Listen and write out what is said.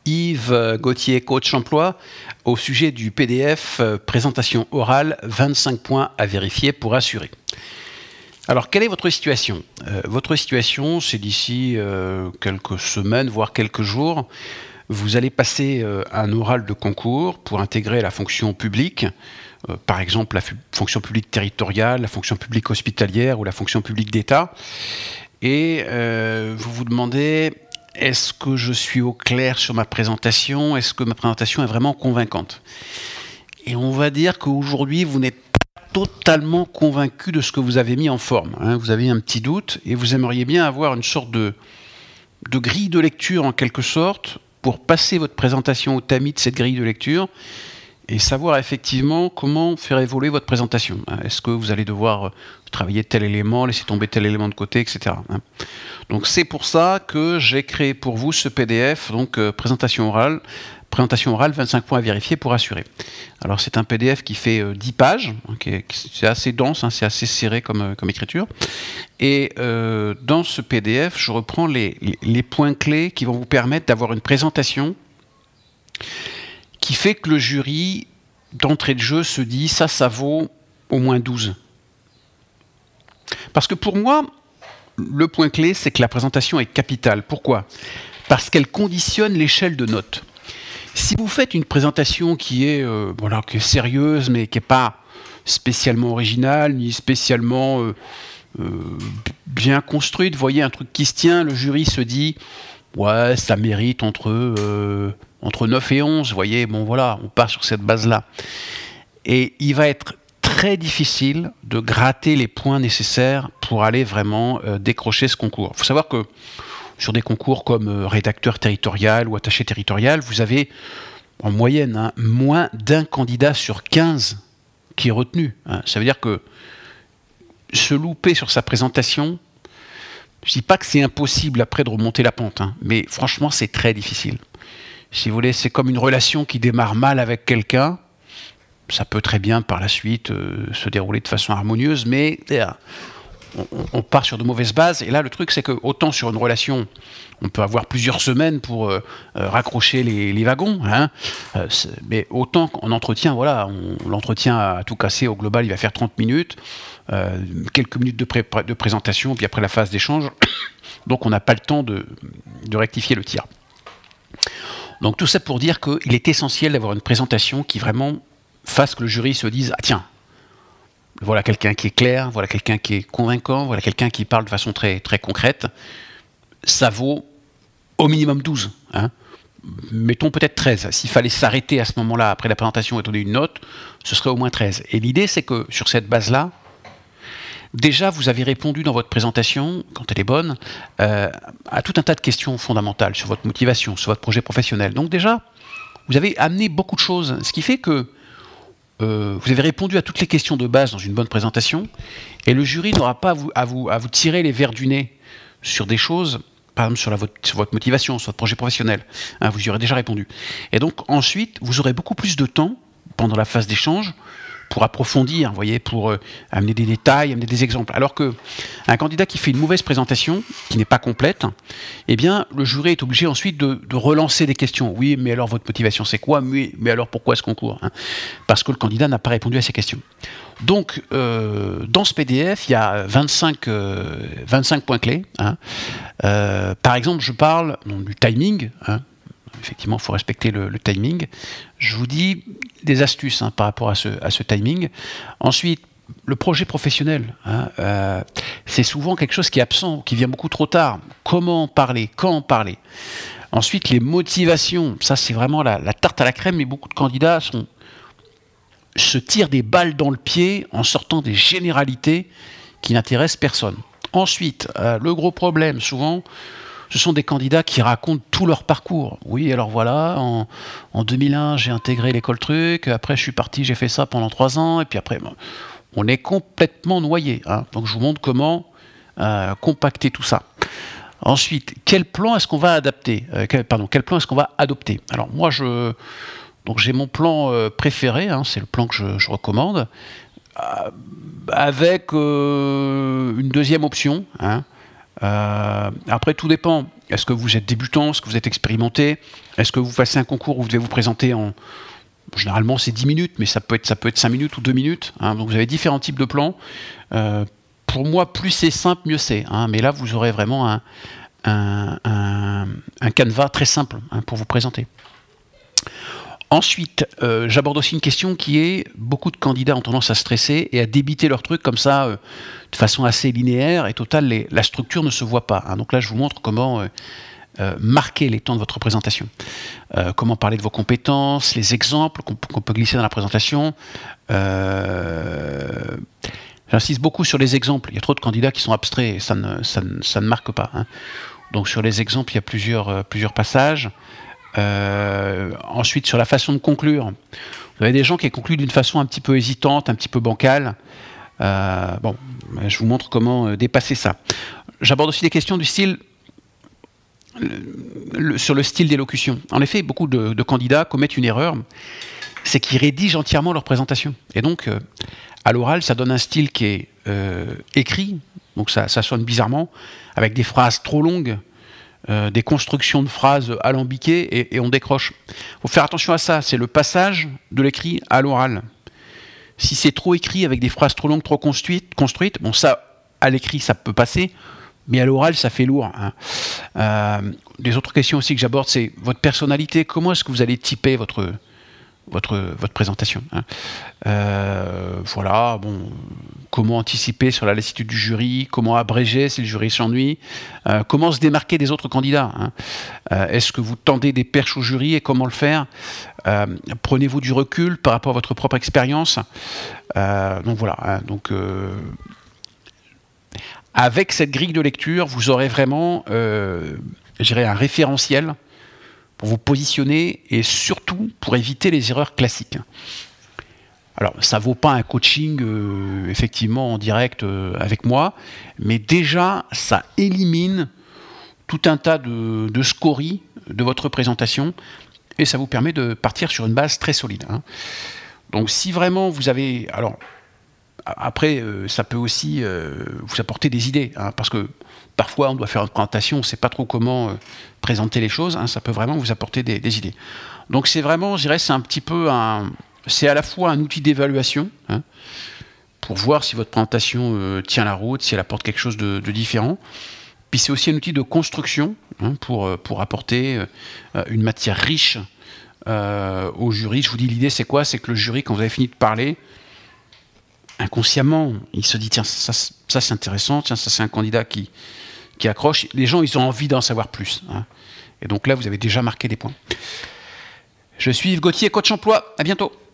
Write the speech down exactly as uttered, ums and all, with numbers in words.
Yves Gauthier, coach emploi, au sujet du P D F euh, présentation orale, vingt-cinq points à vérifier pour assurer. Alors, quelle est votre situation ? euh, Votre situation, c'est d'ici euh, quelques semaines, voire quelques jours, vous allez passer euh, un oral de concours pour intégrer la fonction publique, euh, par exemple la fu- fonction publique territoriale, la fonction publique hospitalière ou la fonction publique d'État. Et euh, vous vous demandez, est-ce que je suis au clair sur ma présentation ? Est-ce que ma présentation est vraiment convaincante ? Et on va dire qu'aujourd'hui, vous n'êtes pas totalement convaincu de ce que vous avez mis en forme. Hein. Vous avez un petit doute et vous aimeriez bien avoir une sorte de, de grille de lecture en quelque sorte pour passer votre présentation au tamis de cette grille de lecture et savoir effectivement comment faire évoluer votre présentation. Est-ce que vous allez devoir travailler tel élément, laisser tomber tel élément de côté, et cetera. Donc c'est pour ça que j'ai créé pour vous ce P D F, donc euh, présentation orale, présentation orale, vingt-cinq points à vérifier pour assurer. Alors c'est un P D F qui fait euh, dix pages, okay, c'est assez dense, hein, c'est assez serré comme, euh, comme écriture. Et euh, dans ce P D F, je reprends les, les, les points clés qui vont vous permettre d'avoir une présentation qui fait que le jury, d'entrée de jeu, se dit ça, ça vaut au moins douze. Parce que pour moi, le point clé, c'est que la présentation est capitale. Pourquoi ? Parce qu'elle conditionne l'échelle de notes. Si vous faites une présentation qui est, euh, voilà, qui est sérieuse, mais qui n'est pas spécialement originale, ni spécialement euh, euh, bien construite, vous voyez, un truc qui se tient, le jury se dit « ouais, ça mérite entre, euh, entre neuf et onze », vous voyez, bon voilà, on part sur cette base-là. Et il va être très difficile de gratter les points nécessaires pour aller vraiment euh, décrocher ce concours. Il faut savoir que sur des concours comme euh, rédacteur territorial ou attaché territorial, vous avez en moyenne hein, moins d'un candidat sur quinze qui est retenu. Hein. Ça veut dire que se louper sur sa présentation, je ne dis pas que c'est impossible après de remonter la pente, hein, mais franchement c'est très difficile. Si vous voulez, c'est comme une relation qui démarre mal avec quelqu'un. Ça peut très bien par la suite euh, se dérouler de façon harmonieuse, mais euh, on, on part sur de mauvaises bases. Et là, le truc, c'est que autant sur une relation, on peut avoir plusieurs semaines pour euh, euh, raccrocher les, les wagons, hein, euh, mais autant qu'en entretien, voilà, on, l'entretien à tout casser, au global, il va faire trente minutes, euh, quelques minutes de, pré- de présentation, puis après la phase d'échange. Donc, on n'a pas le temps de, de rectifier le tir. Donc, tout ça pour dire qu'il est essentiel d'avoir une présentation qui vraiment fasse que le jury se dise « Ah tiens, voilà quelqu'un qui est clair, voilà quelqu'un qui est convaincant, voilà quelqu'un qui parle de façon très, très concrète. Ça vaut au minimum douze. Hein. Mettons peut-être treize. S'il fallait s'arrêter à ce moment-là, après la présentation, et donner une note, ce serait au moins treize. Et l'idée, c'est que sur cette base-là, déjà, vous avez répondu dans votre présentation, quand elle est bonne, euh, à tout un tas de questions fondamentales sur votre motivation, sur votre projet professionnel. Donc déjà, vous avez amené beaucoup de choses, ce qui fait que Euh, vous avez répondu à toutes les questions de base dans une bonne présentation et le jury n'aura pas à vous, à vous, à vous tirer les verres du nez sur des choses, par exemple sur, la, votre, sur votre motivation, sur votre projet professionnel. Hein, vous y aurez déjà répondu. Et donc ensuite, vous aurez beaucoup plus de temps pendant la phase d'échange pour approfondir, vous voyez, pour euh, amener des détails, amener des exemples. Alors qu'un candidat qui fait une mauvaise présentation, qui n'est pas complète, eh bien, le jury est obligé ensuite de, de relancer des questions. Oui, mais alors votre motivation c'est quoi ? mais, mais alors pourquoi ce concours hein ? Parce que le candidat n'a pas répondu à ces questions. Donc, euh, dans ce P D F, il y a vingt-cinq, euh, vingt-cinq points clés. Hein. Euh, par exemple, je parle non, du timing. Hein. Effectivement, il faut respecter le, le timing. Je vous dis des astuces hein, par rapport à ce, à ce timing. Ensuite, le projet professionnel, hein, euh, c'est souvent quelque chose qui est absent, qui vient beaucoup trop tard. Comment en parler ? Quand en parler ? Ensuite, les motivations. Ça, c'est vraiment la, la tarte à la crème, mais beaucoup de candidats sont, se tirent des balles dans le pied en sortant des généralités qui n'intéressent personne. Ensuite, euh, le gros problème, souvent, ce sont des candidats qui racontent tout leur parcours. Oui, alors voilà, en, en deux mille un, j'ai intégré l'école truc, après je suis parti, j'ai fait ça pendant trois ans, et puis après, bon, on est complètement noyé. Hein. Donc je vous montre comment euh, compacter tout ça. Ensuite, quel plan est-ce qu'on va adapter euh, quel, Pardon, quel plan est-ce qu'on va adopter ? Alors moi, je, donc j'ai mon plan euh, préféré, hein, c'est le plan que je, je recommande, euh, avec euh, une deuxième option, hein, Euh, après, tout dépend. Est-ce que vous êtes débutant? Est-ce que vous êtes expérimenté? Est-ce que vous passez un concours où vous devez vous présenter en... Généralement, c'est dix minutes, mais ça peut être, ça peut être cinq minutes ou deux minutes. Hein. Donc, vous avez différents types de plans. Euh, pour moi, plus c'est simple, mieux c'est. Hein. Mais là, vous aurez vraiment un, un, un, un canevas très simple hein, pour vous présenter. Ensuite, euh, j'aborde aussi une question qui est, beaucoup de candidats ont tendance à stresser et à débiter leur truc comme ça, euh, de façon assez linéaire, et total, les, la structure ne se voit pas. Hein. Donc là, je vous montre comment euh, euh, marquer les temps de votre présentation. Euh, comment parler de vos compétences, les exemples qu'on qu'on peut glisser dans la présentation. Euh, J'insiste beaucoup sur les exemples. Il y a trop de candidats qui sont abstraits et ça ne, ça ne, ça ne marque pas. Hein. Donc sur les exemples, il y a plusieurs, euh, plusieurs passages. Euh, ensuite, sur la façon de conclure, vous avez des gens qui concluent d'une façon un petit peu hésitante, un petit peu bancale. Euh, bon, je vous montre comment dépasser ça. J'aborde aussi des questions du style, le, le, sur le style d'élocution. En effet, beaucoup de, de candidats commettent une erreur, c'est qu'ils rédigent entièrement leur présentation. Et donc, euh, à l'oral, ça donne un style qui est euh, écrit, donc ça, ça sonne bizarrement, avec des phrases trop longues, Euh, des constructions de phrases alambiquées et, et on décroche. Il faut faire attention à ça, c'est le passage de l'écrit à l'oral. Si c'est trop écrit avec des phrases trop longues, trop construites, construites bon ça, à l'écrit ça peut passer, mais à l'oral ça fait lourd. Hein. Euh, des autres questions aussi que j'aborde, c'est votre personnalité, comment est-ce que vous allez typer votre, votre, votre présentation hein. euh, Voilà, bon... Comment anticiper sur la lassitude du jury, comment abréger si le jury s'ennuie, euh, comment se démarquer des autres candidats. Hein. Euh, Est-ce que vous tendez des perches au jury et comment le faire? euh, Prenez-vous du recul par rapport à votre propre expérience. euh, Donc voilà. Hein, donc, euh, avec cette grille de lecture, vous aurez vraiment, euh, je dirais, un référentiel pour vous positionner et surtout pour éviter les erreurs classiques. Alors, ça ne vaut pas un coaching, euh, effectivement, en direct euh, avec moi, mais déjà, ça élimine tout un tas de, de scories de votre présentation, et ça vous permet de partir sur une base très solide. Hein. Donc, si vraiment vous avez... Alors, après, euh, ça peut aussi euh, vous apporter des idées, hein, parce que parfois, on doit faire une présentation, on ne sait pas trop comment euh, présenter les choses, hein, ça peut vraiment vous apporter des, des idées. Donc, c'est vraiment, je dirais, c'est un petit peu un... C'est à la fois un outil d'évaluation, hein, pour voir si votre présentation euh, tient la route, si elle apporte quelque chose de, de différent. Puis c'est aussi un outil de construction hein, pour, pour apporter euh, une matière riche euh, au jury. Je vous dis, l'idée c'est quoi? C'est que le jury, quand vous avez fini de parler, inconsciemment, il se dit, tiens, ça, ça c'est intéressant, tiens, ça c'est un candidat qui, qui accroche. Les gens, ils ont envie d'en savoir plus. Hein. Et donc là, vous avez déjà marqué des points. Je suis Yves Gauthier, coach emploi. À bientôt.